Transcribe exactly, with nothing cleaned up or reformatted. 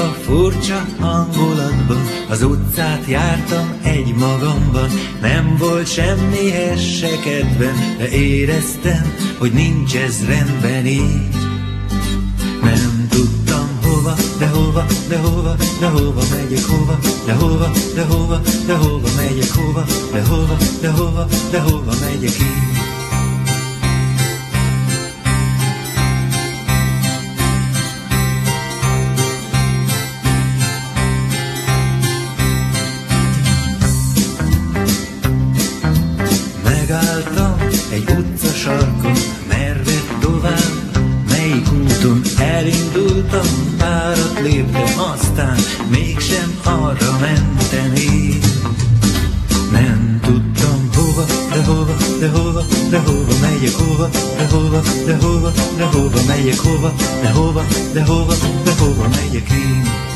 a furcsa hangulatban, az utcát jártam egy magamban. Nem volt semmihez se kedvem, de éreztem, hogy nincs ez rendben így. Nem tudtam hova, de hova, de hova, de hova megyek, hova, de hova, de hova, de hova megyek, hova, de hova, de hova, de hova megyek így. Megálltam egy utca sarkon, merre tovább, melyik úton elindultam, párat léptem, aztán mégsem arra mentem így. Nem tudtam hova, de hova, de hova, de hova megyek, hova, de hova, de hova, de hova megyek, hova, de hova, de hova, de hova megyek így.